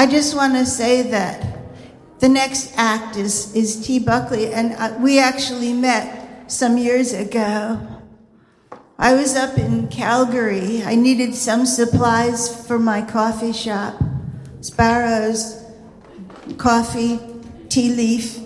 I just want to say that the next act is T. Buckley, and we actually met some years ago. I was up in Calgary. I needed some supplies for my coffee shop. Sparrows, coffee, tea leaf,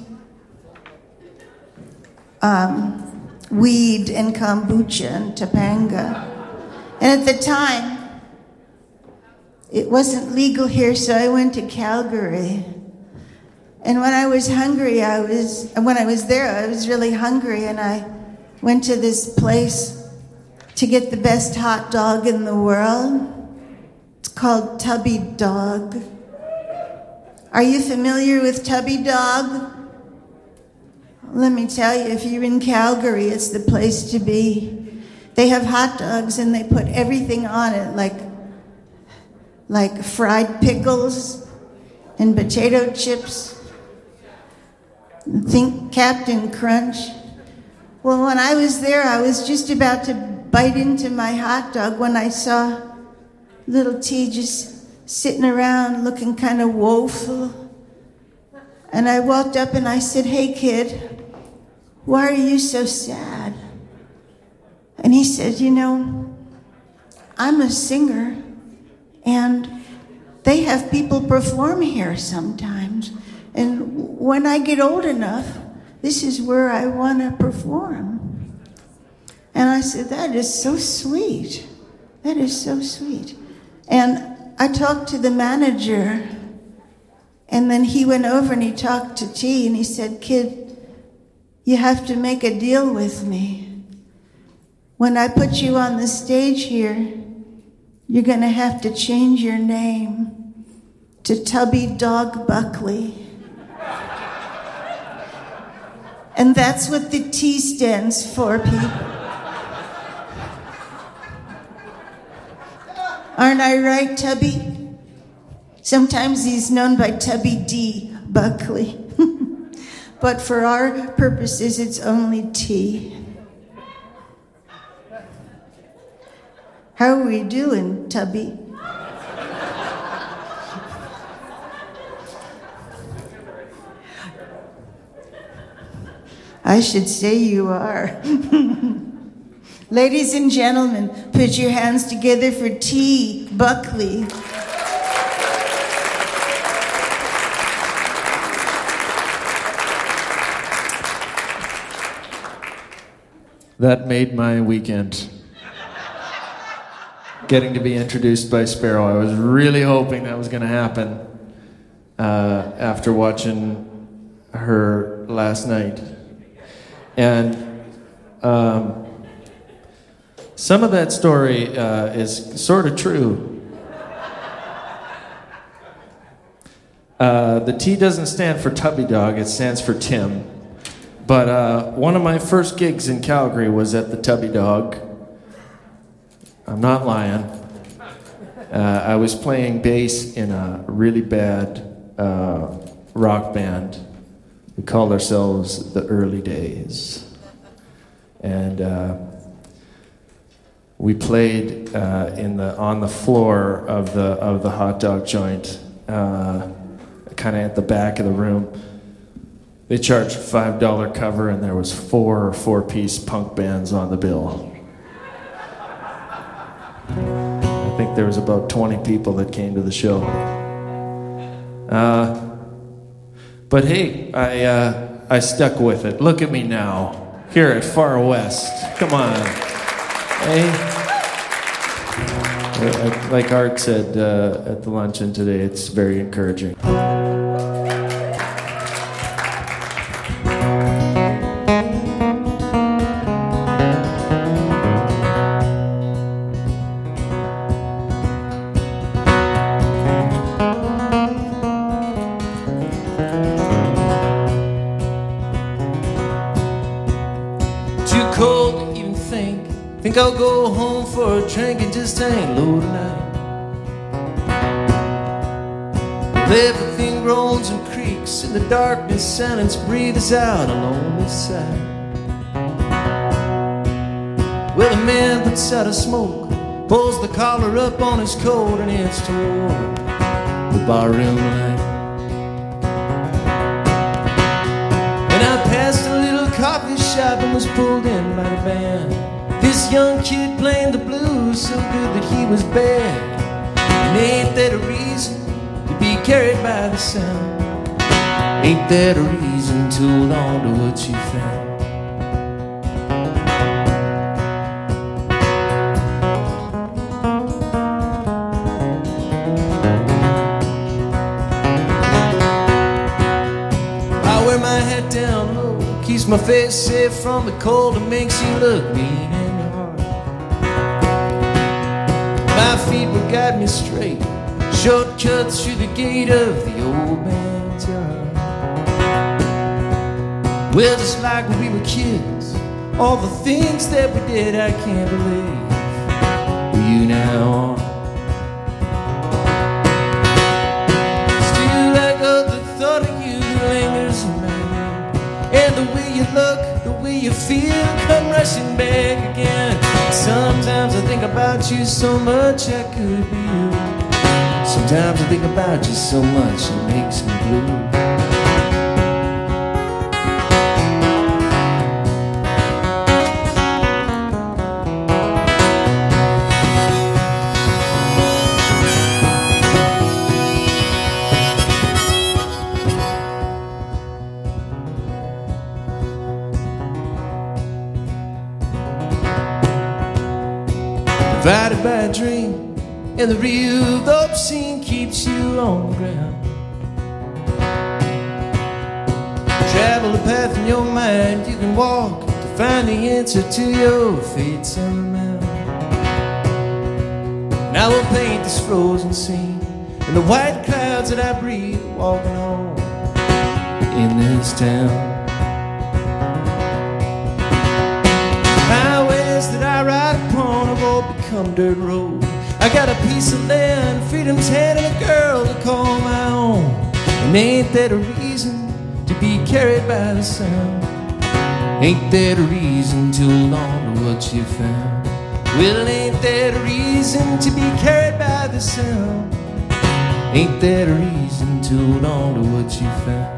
weed and kombucha and Topanga. And at the time, it wasn't legal here, so I went to Calgary. And when I was hungry, I was really hungry, and I went to this place to get the best hot dog in the world. It's called Tubby Dog. Are you familiar with Tubby Dog? Let me tell you, if you're in Calgary, it's the place to be. They have hot dogs and they put everything on it, like fried pickles and potato chips. Think Captain Crunch. Well, when I was there, I was just about to bite into my hot dog when I saw little T just sitting around looking kind of woeful. And I walked up and I said, "Hey, kid, why are you so sad?" And he said, "You know, I'm a singer, and they have people perform here sometimes. And when I get old enough, this is where I want to perform." And I said, "That is so sweet. That is so sweet." And I talked to the manager, and then he went over and he talked to T, and he said, "Kid, you have to make a deal with me. When I put you on the stage here, you're going to have to change your name to Tubby Dog Buckley." And that's what the T stands for, people. Aren't I right, Tubby? Sometimes he's known by Tubby D. Buckley. But for our purposes, it's only T. How are we doing, Tubby? I should say you are. Ladies and gentlemen, put your hands together for T. Buckley. That made my weekend. Getting to be introduced by Sparrow. I was really hoping that was going to happen after watching her last night. And some of that story is sort of true. The T doesn't stand for Tubby Dog, it stands for Tim. But one of my first gigs in Calgary was at the Tubby Dog. I'm not lying. I was playing bass in a really bad rock band. We called ourselves the Early Days. And we played on the floor of the hot dog joint, kind of at the back of the room. They charged a $5 cover, and there was 4 4-piece punk bands on the bill. I think there was about 20 people that came to the show. But hey, I stuck with it. Look at me now, here at Far West. Come on. Hey. Like Art said at the luncheon today, it's very encouraging. Think I'll go home for a drink and just hang low tonight. Everything groans and creaks in the darkness, silence breathes out a lonely sigh. Well, a man puts out a smoke, pulls the collar up on his coat, and it's too warm. the barroom light. And I passed a little coffee shop and was pulled in by the band. This young kid playing the blues so good that he was bad. And ain't that a reason to be carried by the sound? Ain't that a reason to hold on to what you found? I wear my hat down low, keeps my face safe from the cold and makes you look mean in the heart. My feet will guide me straight, shortcuts through the gate of the old man's yard. Well, just like when we were kids, all the things that we did I can't believe were you now on. Still I got the thought of you lingers in my head, and the way you look, the way you feel come rushing back again. Sometimes I think about you so much I could be you. Sometimes I think about you so much it makes me blue. Divided by a dream, and the real dope scene keeps you on the ground. Travel the path in your mind you can walk to find the answer to your fate somehow. And I will paint this frozen scene in the white clouds that I breathe walking home in this town. Highways that I ride upon have all become dirt roads. I got a piece of land, freedom's hand, and a girl to call my own. And ain't that a reason to be carried by the sound? Ain't that a reason to hold on to what you found? Well, ain't that a reason to be carried by the sound? Ain't that a reason to hold on to what you found?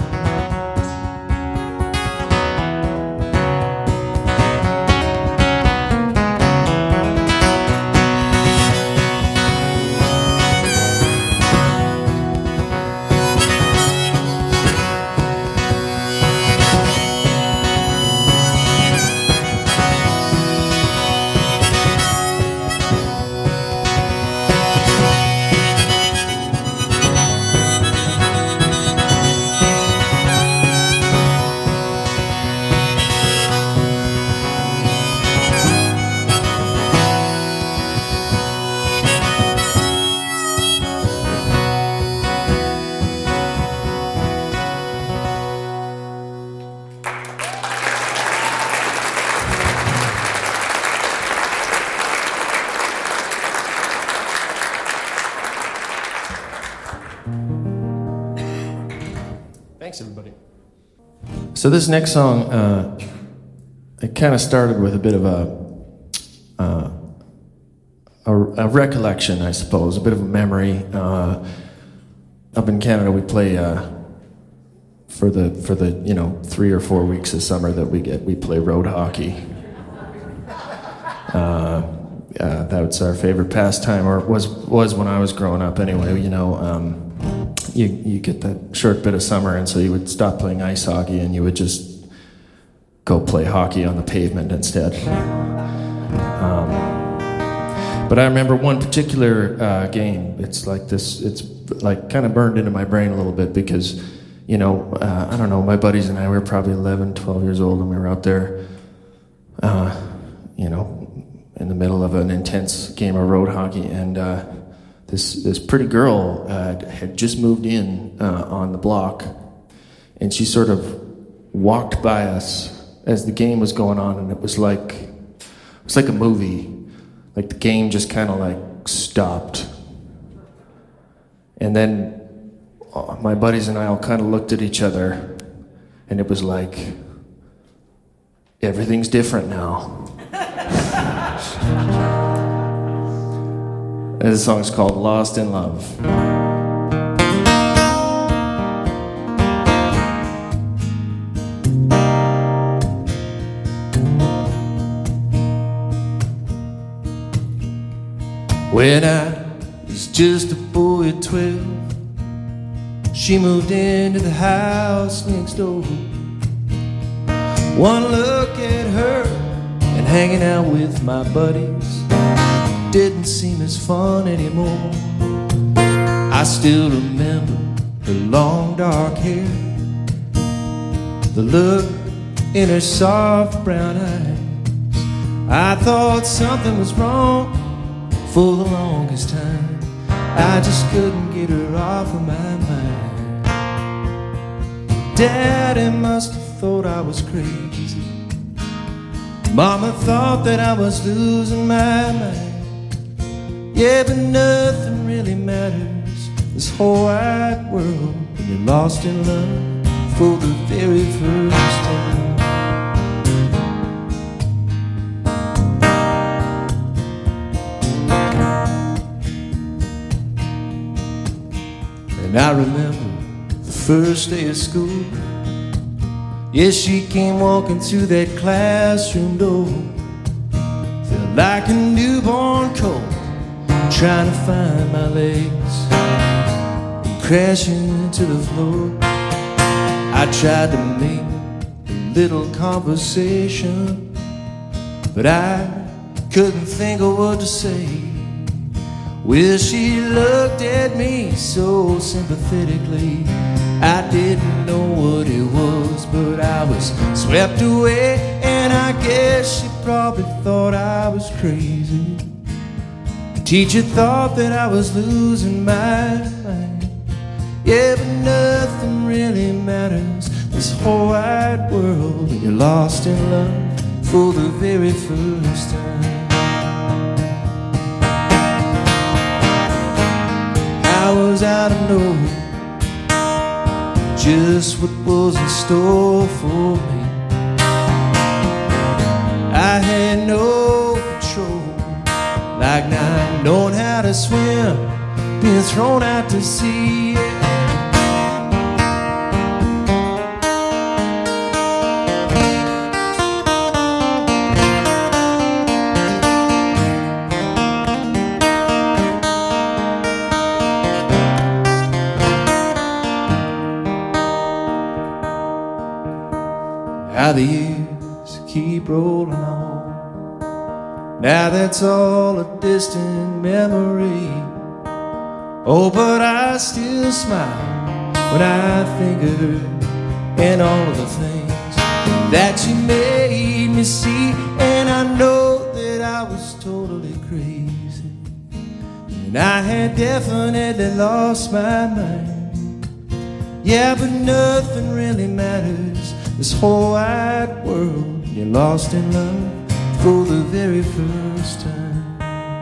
Thanks, everybody. So this next song, it kind of started with a bit of a recollection, I suppose, a bit of a memory. Up in Canada, we play for the 3 or 4 weeks of summer that we play road hockey. That's our favorite pastime, or was when I was growing up. Anyway, you get that short bit of summer, and so you would stop playing ice hockey and you would just go play hockey on the pavement instead. But I remember one particular game. It's like kind of burned into my brain a little bit because, I don't know, my buddies and I were probably 11, 12 years old, and we were out there, in the middle of an intense game of road hockey, and this pretty girl had just moved in on the block, and she sort of walked by us as the game was going on, and it was like a movie. Like the game just kind of like stopped, and then my buddies and I all kind of looked at each other, and it was like everything's different now. And the song's called Lost in Love. When I was just a boy at 12, she moved into the house next door. One look at her and hanging out with my buddies didn't seem as fun anymore. I still remember her long dark hair, the look in her soft brown eyes. I thought something was wrong for the longest time. I just couldn't get her off of my mind. Daddy must have thought I was crazy. Mama thought that I was losing my mind. Yeah, but nothing really matters, this whole wide world, when you're lost in love for the very first time. And I remember the first day of school. Yes, she came walking through that classroom door. Felt like a newborn colt, trying to find my legs and crashing into the floor. I tried to make a little conversation, but I couldn't think of what to say. Well, she looked at me so sympathetically. I didn't know what it was, but I was swept away. And I guess she probably thought I was crazy. The teacher thought that I was losing my mind. Yeah, but nothing really matters, this whole wide world, when you're lost in love for the very first time. How was I to know just what was in store for me? I had no control, like not knowing how to swim, being thrown out to sea. How the years keep rolling on. Now that's all a distant memory. Oh, but I still smile when I think of her and all of the things that she made me see. And I know that I was totally crazy, and I had definitely lost my mind. Yeah, but nothing really matters, this whole wide world, you're lost in love for the very first time.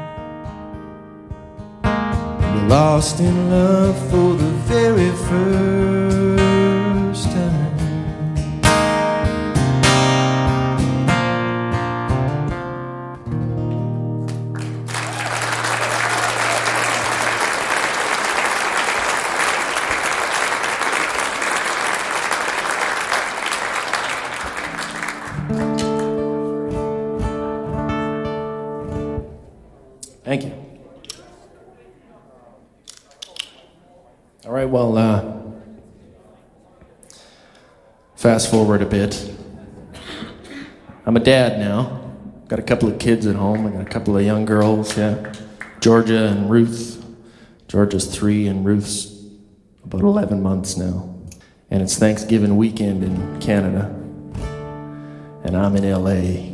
You're lost in love for the very first time. Thank you. All right, well, fast forward a bit. I'm a dad now. Got a couple of kids at home. I got a couple of young girls, yeah. Georgia and Ruth. Georgia's 3 and Ruth's about 11 months now. And it's Thanksgiving weekend in Canada. And I'm in LA.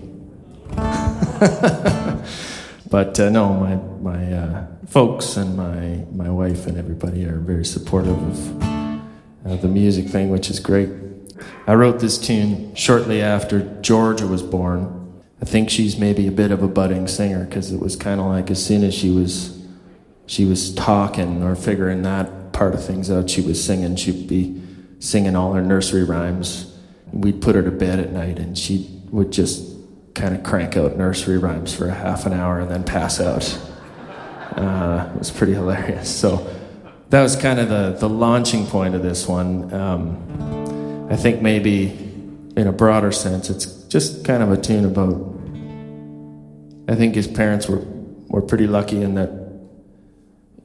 But no, my folks and my wife and everybody are very supportive of the music thing, which is great. I wrote this tune shortly after Georgia was born. I think she's maybe a bit of a budding singer, because it was kind of like as soon as she was talking or figuring that part of things out, she was singing. She'd be singing all her nursery rhymes. We'd put her to bed at night, and she would just kind of crank out nursery rhymes for a half an hour and then pass out. It was pretty hilarious. So that was kind of the launching point of this one. I think maybe in a broader sense, it's just kind of a tune about, I think his parents were pretty lucky in that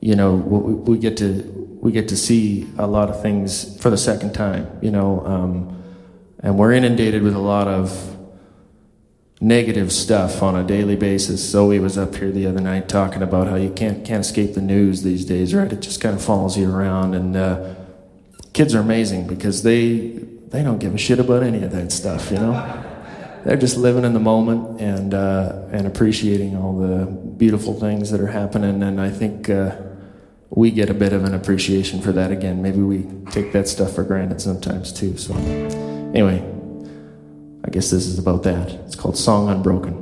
you know, we get to see a lot of things for the second time, you know, and we're inundated with a lot of negative stuff on a daily basis. Zoe was up here the other night talking about how you can't escape the news these days, right? It just kind of follows you around, and kids are amazing because they don't give a shit about any of that stuff, you know? They're just living in the moment and appreciating all the beautiful things that are happening, and I think we get a bit of an appreciation for that again. Maybe we take that stuff for granted sometimes too. So anyway, I guess this is about that. It's called Song Unbroken.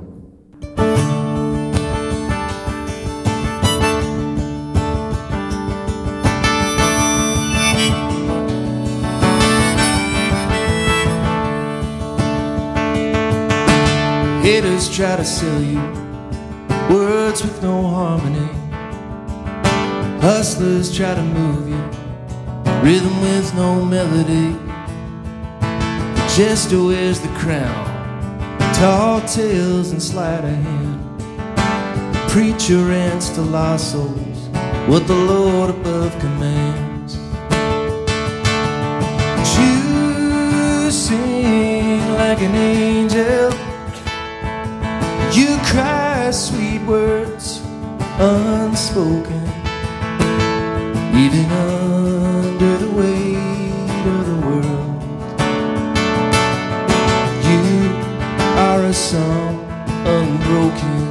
Haters try to sell you words with no harmony. Hustlers try to move you, rhythm with no melody. The jester wears the crown, tall tales and sleight of hand. The preacher ants to lost souls what the Lord above commands. You sing like an angel, you cry sweet words unspoken, even under the weight of the world. You are a song unbroken.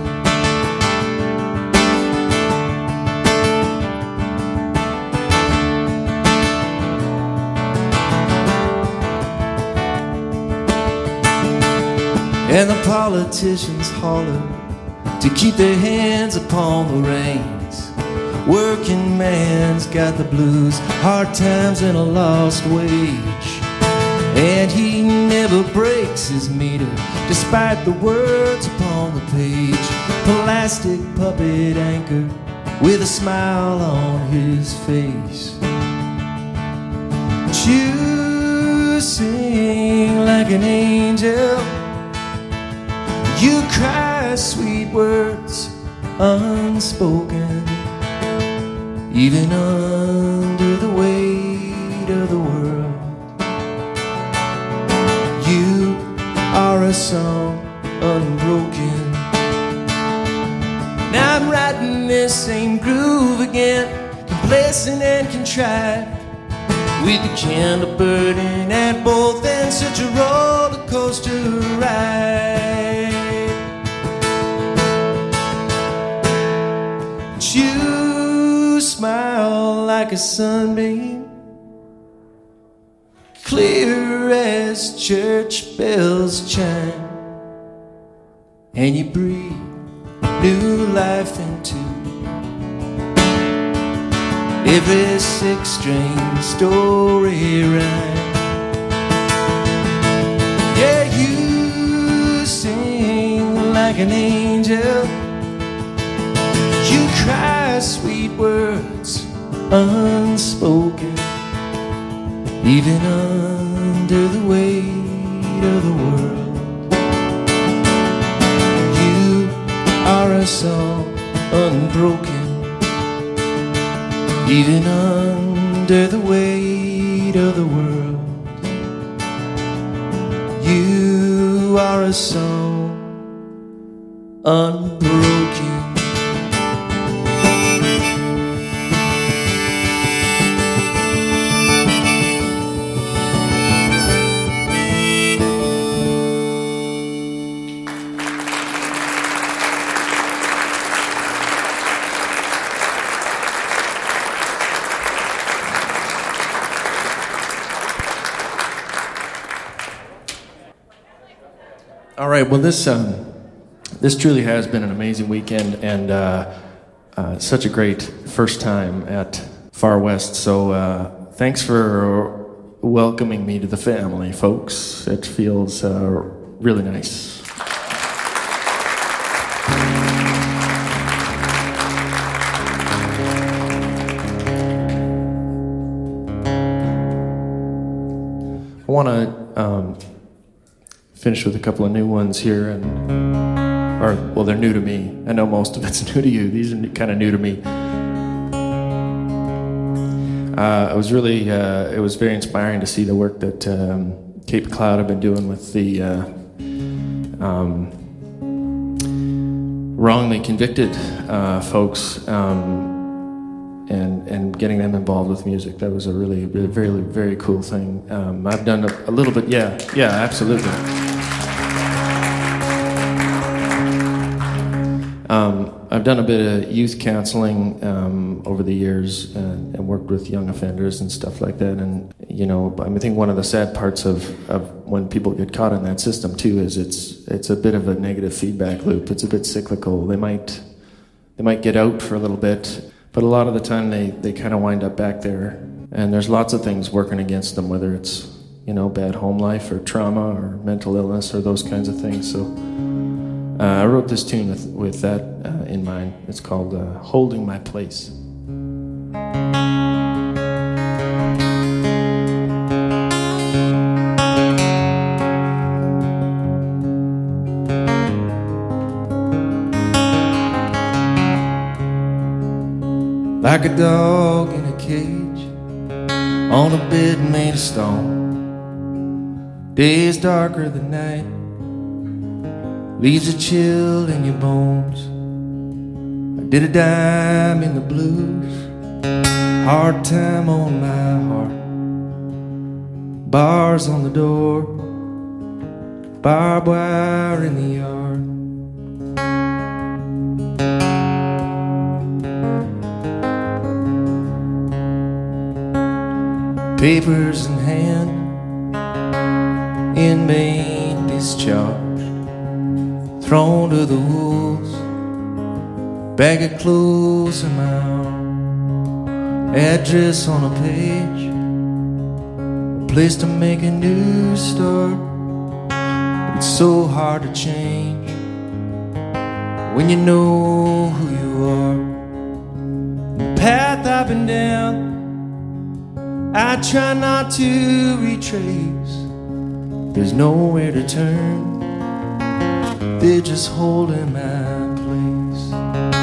And the politicians holler to keep their hands upon the reins. Working man's got the blues, hard times and a lost wage. And he never breaks his meter, despite the words upon the page. Plastic puppet anchor with a smile on his face. But you sing like an angel, you cry sweet words unspoken, even under the weight of the world. You are a song unbroken. Now I'm writing this same groove again, complacent and contrite, with the candle burning at both ends, such a roller coaster ride. You smile like a sunbeam, clear as church bells chime, and you breathe new life into every six-string story rhyme. Yeah, you sing like an angel, you cry sweet words unspoken, even under the weight of the world. You are a song unbroken, even under the weight of the world. You are a song unbroken. All right, well, this truly has been an amazing weekend, and such a great first time at Far West. So thanks for welcoming me to the family, folks. It feels really nice. I want to finish with a couple of new ones here, well, they're new to me. I know most of it's new to you. These are kind of new to me. it was really, it was very inspiring to see the work that Cape Cloud have been doing with the wrongly convicted folks, and getting them involved with music. That was a really, really very, very cool thing. I've done a little bit, yeah, absolutely. I've done a bit of youth counseling over the years and worked with young offenders and stuff like that. And, you know, I think one of the sad parts of when people get caught in that system, too, is it's a bit of a negative feedback loop. It's a bit cyclical. They might get out for a little bit, but a lot of the time they kind of wind up back there. And there's lots of things working against them, whether it's, you know, bad home life or trauma or mental illness or those kinds of things. So I wrote this tune with that in mind. It's called Holding My Place. Like a dog in a cage, on a bed made of stone. Day is darker than night, leaves a chill in your bones. I did a dime in the blues, hard time on my heart. Bars on the door, barbed wire in the yard. Papers in hand, inmate discharge, thrown to the wolves, bag of clothes in my arm, address on a page, a place to make a new start. But it's so hard to change when you know who you are. The path I've been down, I try not to retrace. There's nowhere to turn, they're just holding my place.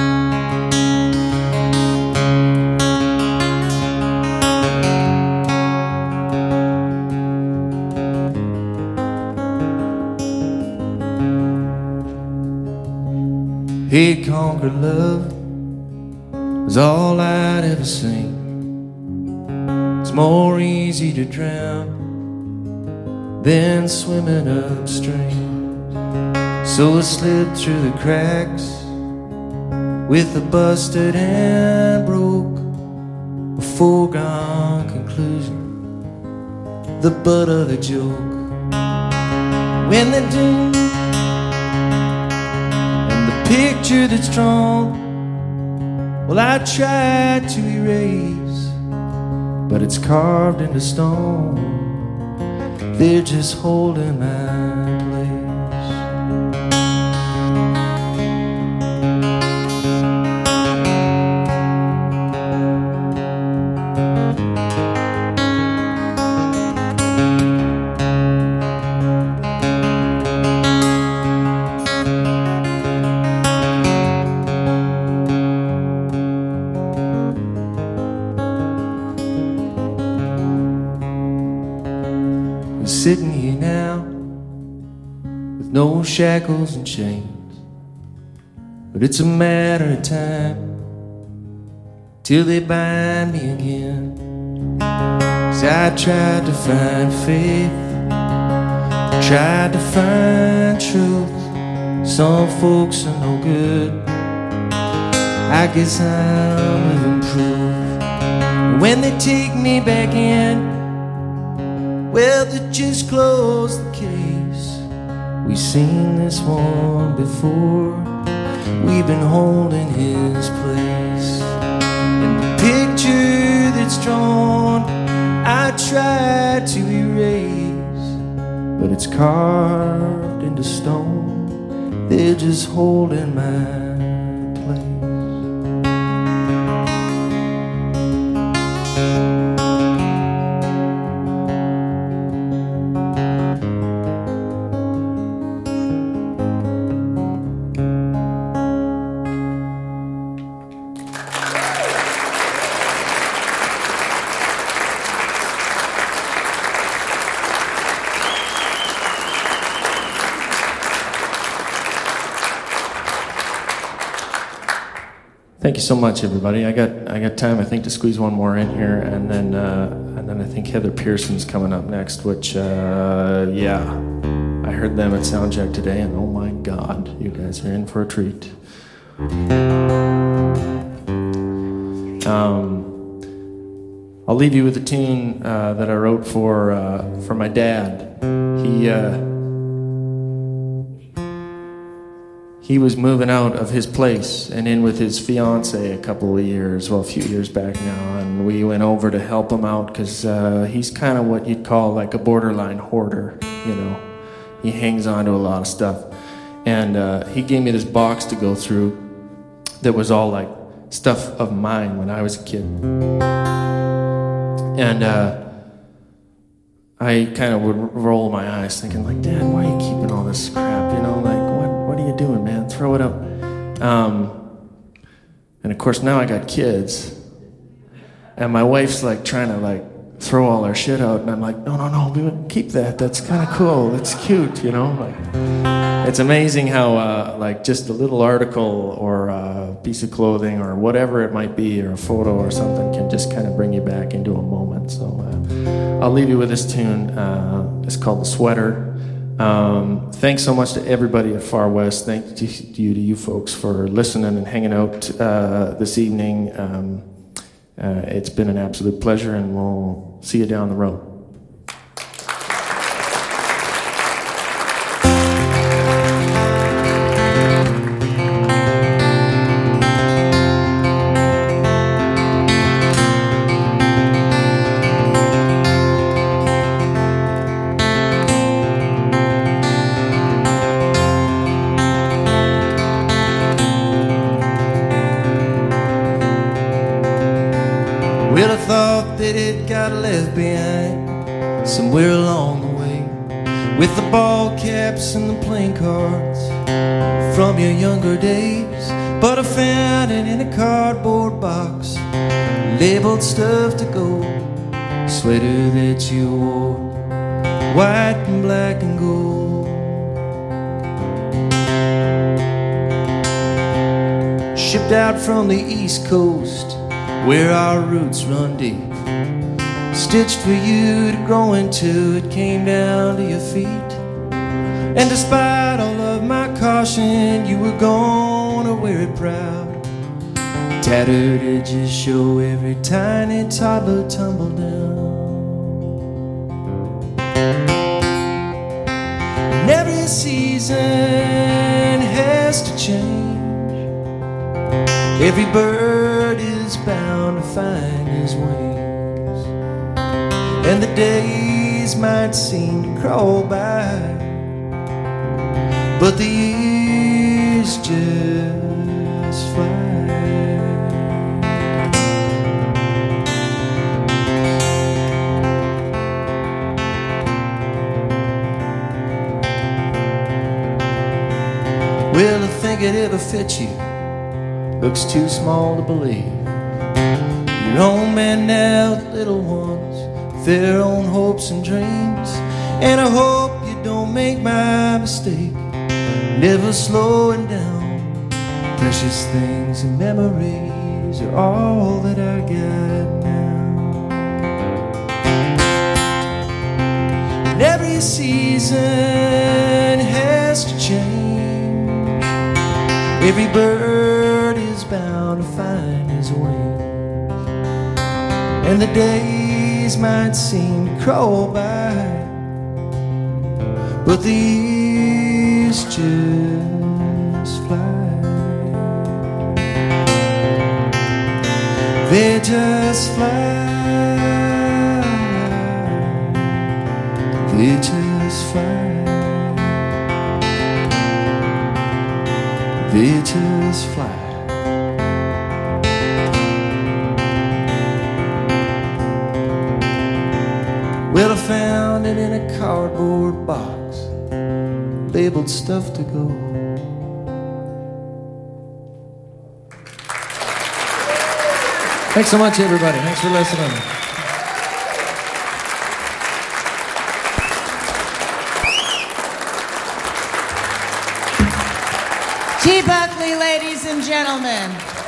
Hate conquered love is all I'd ever seen. It's more easy to drown than swimming upstream. So I slipped through the cracks with a busted and broke, a foregone conclusion, the butt of the joke. When the doom and the picture that's drawn, well, I tried to erase, but it's carved into stone. They're just holding my place. Sitting here now with no shackles and chains, but it's a matter of time till they bind me again. 'Cause I tried to find faith, tried to find truth. Some folks are no good, I guess I'm living proof. When they take me back in, well, they just closed the case. We've seen this one before, we've been holding his place. And the picture that's drawn, I tried to erase, but it's carved into stone. They're just holding my place. Thank you so much, everybody. I got time, I think, to squeeze one more in here, and then I think Heather Pearson's coming up next. Which, yeah, I heard them at Soundcheck today, and oh my God, you guys are in for a treat. I'll leave you with a tune that I wrote for my dad. He was moving out of his place and in with his fiance a few years back now, and we went over to help him out because he's kind of what you'd call like a borderline hoarder, you know. He hangs on to a lot of stuff. And he gave me this box to go through that was all like stuff of mine when I was a kid. And I kind of would roll my eyes thinking like, Dad, why are you keeping all this crap? You know, like, what are you doing, man? Throw it out. And of course now I got kids. And my wife's like trying to like throw all our shit out. And I'm like, no, keep that. That's kind of cool. That's cute, you know? Like, it's amazing how like just a little article or a piece of clothing or whatever it might be, or a photo or something, can just kind of bring you back into a moment. So I'll leave you with this tune. It's called The Sweater. Thanks so much to everybody at Far West. Thank you to you folks for listening and hanging out this evening. It's been an absolute pleasure, and we'll see you down the road. Well, I thought that it got left behind somewhere along the way, with the ball caps and the playing cards from your younger days. But I found it in a cardboard box, labeled stuff to go. Sweater that you wore, white and black and gold. Shipped out from the East Coast, where our roots run deep, stitched for you to grow into. It came down to your feet. And despite all of my caution, you were gonna wear it proud. Tattered edges show every tiny toddler tumble down. And every season has to change. Every bird is bound to find his wings, and the days might seem to crawl by, but the years just fly. Well, to think it ever fit you looks too small to believe. Your own man now, the little ones, their own hopes and dreams. And I hope you don't make my mistake, never slowing down. Precious things and memories are all that I got now. And every season has to change. Every bird is bound to find his wings, and the days might seem to crawl by, but the years just fly. They just fly. They just fly. They just fly. Well, I found it in a cardboard box, labeled stuff to go. Thanks so much, everybody. Thanks for listening. T. Buckley, ladies and gentlemen.